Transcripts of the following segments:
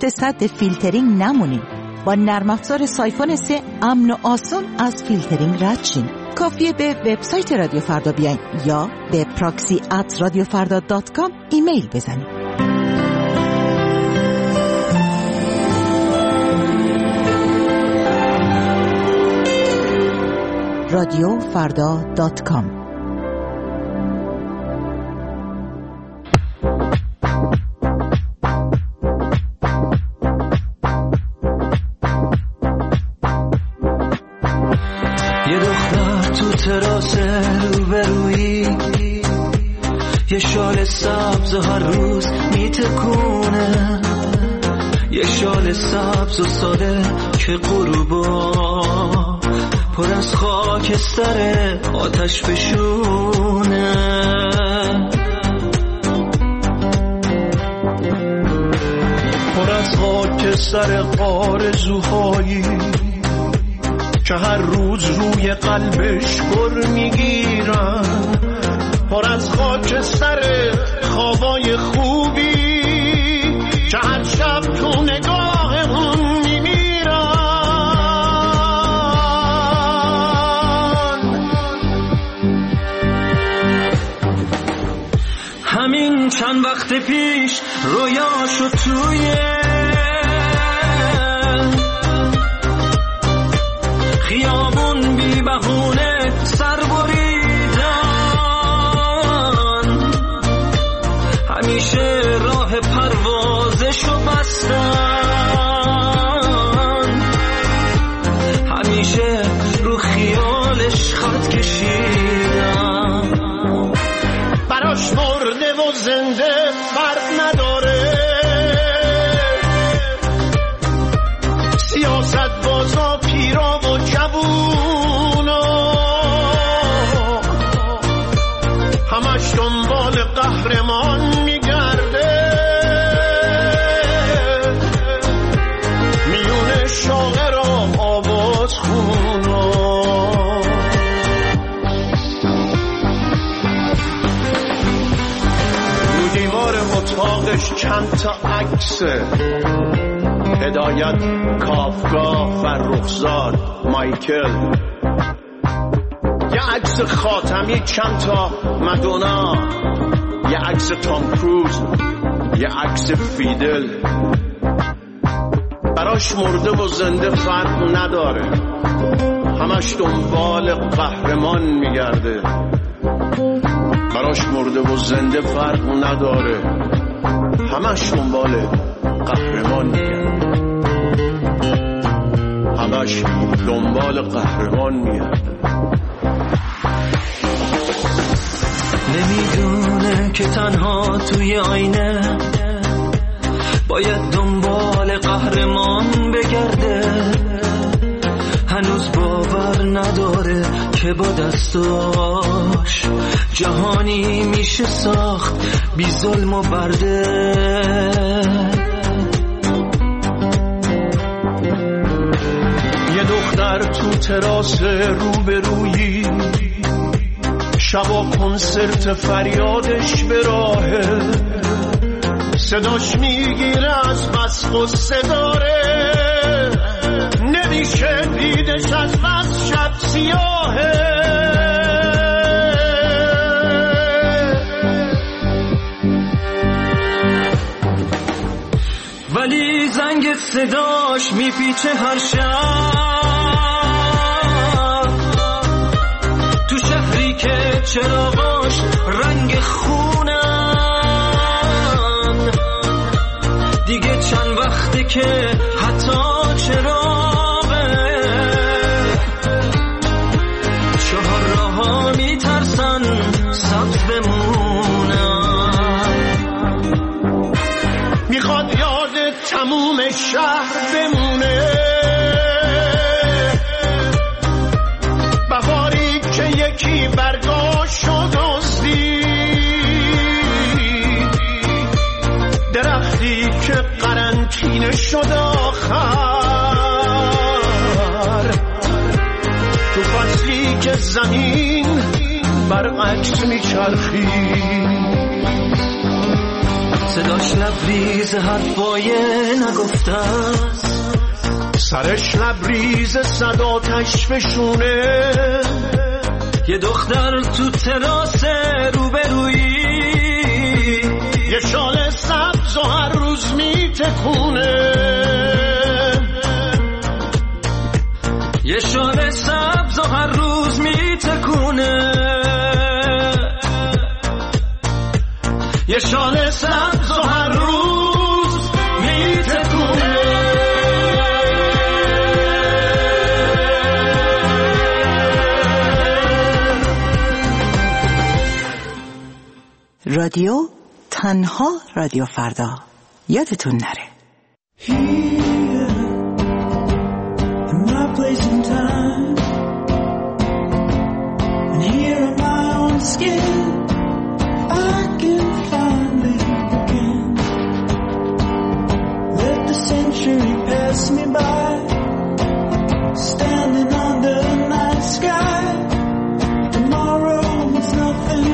دست سد فیلترینگ نمونین. با نرم افزار سایفون 3 امن و آسان از فیلترینگ رد شین. کافیه به وبسایت رادیو فردا بیاین یا به proxy@radiofarda.com ایمیل بزنید. radiofarda.com. یه دختر تو تراس روبرویی، یه شال سبز و هر روز میتکونه، یه شال سبز و ساده که غروبا پر از خاکستر آتش فشونه. پر از خاکستر آرزوهایی که هر روز روی قلبش گر میگیرن، پر از خاکستر خوابای خوبی که هر شب تو نگاه اون میمیرن. همین چند وقت پیش رویاشو توی خیابون بی بهونه سر بریدن، همیشه راه پروازشو بستن، همیشه رو خیالش خط کشیدن. براش مرده و زنده فرق نداره، سیاست بازا پیرا و جوونا همش دنبال قهرمان میگرده، میونه شاعر و آواز خونا. رو دیوار اتاقش چند تا عکسه، هدایت، کافکا، فرخزاد، مایکل، یه عکس خاتمی، چند تا مدونا، یه عکس تام کروز، یه عکس فیدل. براش مرده و زنده فرق نداره، همش دنبال قهرمان میگرده. براش مرده و زنده فرق نداره، همش دنبال قهرمان میگرده، همش دنبال قهرمان میگرده. نمیدونه که تنها توی آینه باید دنبال قهرمان بگرده، هنوز باور نداره که با دستاش جهانی میشه ساخت بی ظلم و برده. یه دختر تو تراس روبرویی، شبا کنسرت فریادش به راهه، صداش میگیره از بس غصه داره، نمیشه دیدش از بس شب سیاهه. ولی زنگ صداش میپیچه هر شب، تو شهری که چراغاش رنگ خونن، دیگه چند وقته که حتی چراغه چهار راه‌ها میترسن سبز بمونن. میخواد یاد تموم شهر بمونه، بهاری که یکی برگاشت و دزدید، درختی که قرنطینه شد آخر، تو فصلی که زمین برعکس میچرخید. صداش لبریز حرفای نگفته است، سرش لبریز صد آتش فشونه. یه دختر تو تراس روبرویی، یه شال سبز و هر روز میتکونه. یه شال سبز و هر روز میتکونه. یه شال سبز و هر روز میتکونه. رادیو تنها رادیو فردا، یادتون نره. Here, in my place and time, and here in my own skin, I can finally begin. Let the century pass me by, standing under the night sky. Tomorrow means nothing.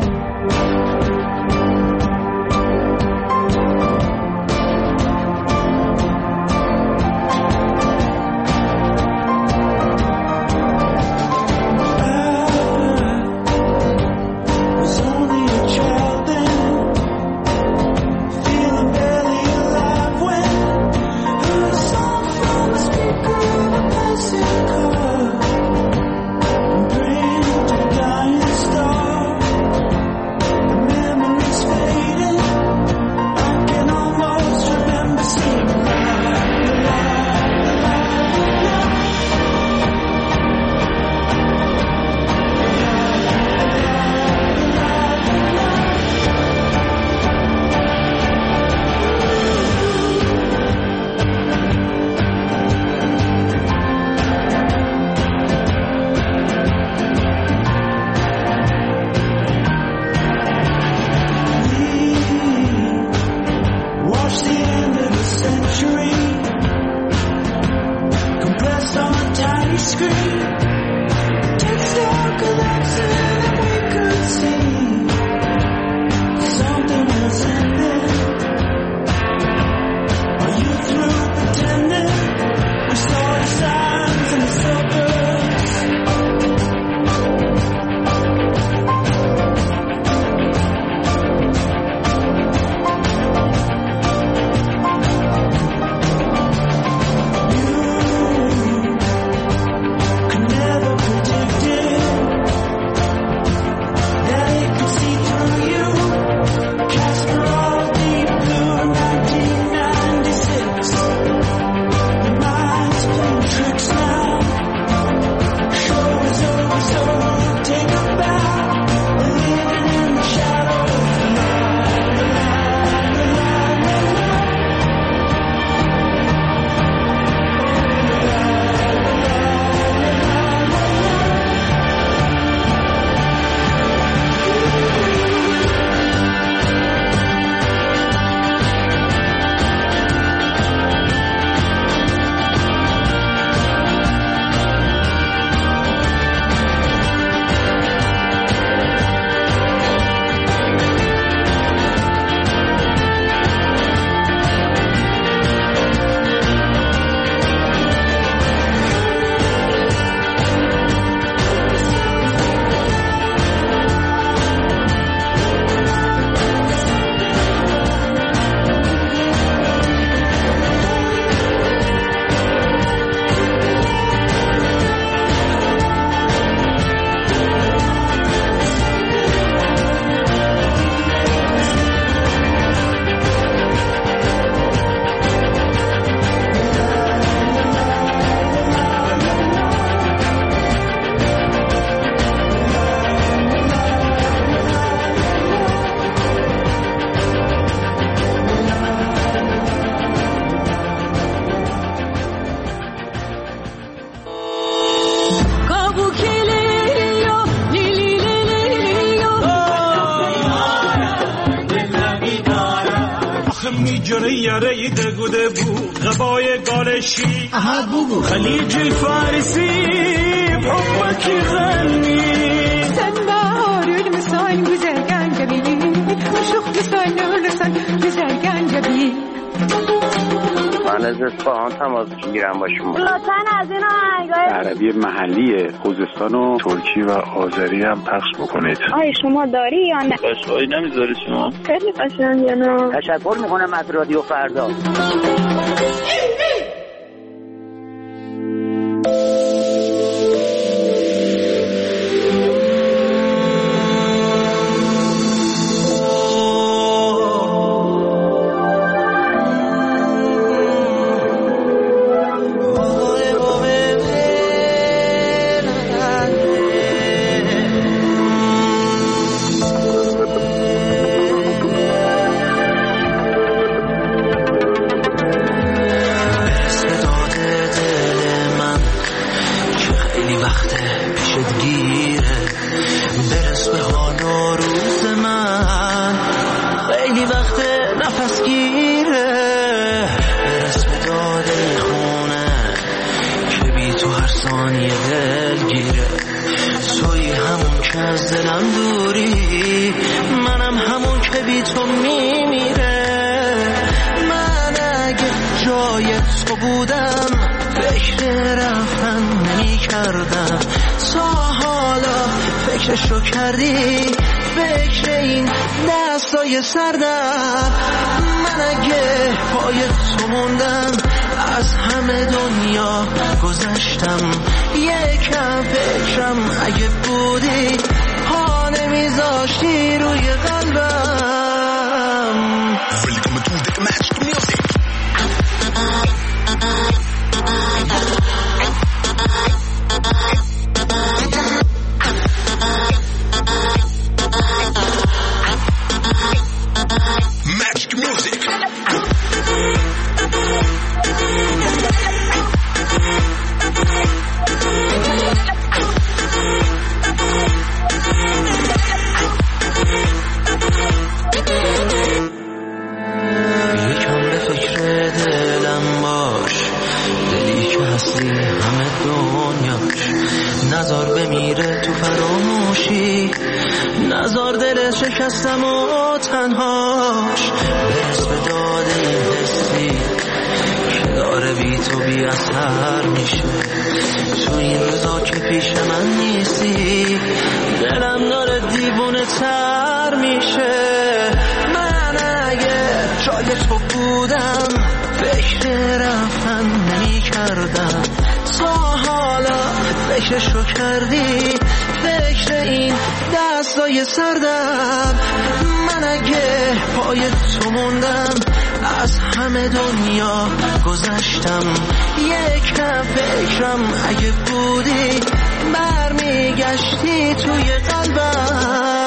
میجره دگوده بود غبای گالشی خلیج الفارسي بحبك يغني سنبهار المصاين وزاقان جميلين وشوق لسان ولسان از اصفهان تماس میگیرم با شما. لطفاً از این آهنگای عربی محلی خوزستان و ترکی و آذری هم پخش بکنید. آیا شما داری یا نه؟ باشایی نمیذاری شما؟ خیلی قشنگه نه؟ تشکر میکنم از رادیو فردا. فکرشو کردی فکر این دستای سردم من اگه پای تو موندم از همه دنیا گذشتم یکم فکرم اگه بودی پا نمیذاشتی روی قلبم. Welcome to the Magic Music. نزار بمیره تو فراموشی نزار دل شکستم و تنهاش برس به داد این حسی که داره بی تو بی اثر میشه تو این روزا که پیش من نیستی دلم داره دیوونه تر میشه من اگه جای تو بودم فکر رفتن نمی کردم تا حالا فکرشو کردی فکر این دستای سردم من اگه پای تو موندم از همه دنیا گذشتم یکم فکرم اگه بودی برمیگشتی توی قلبم.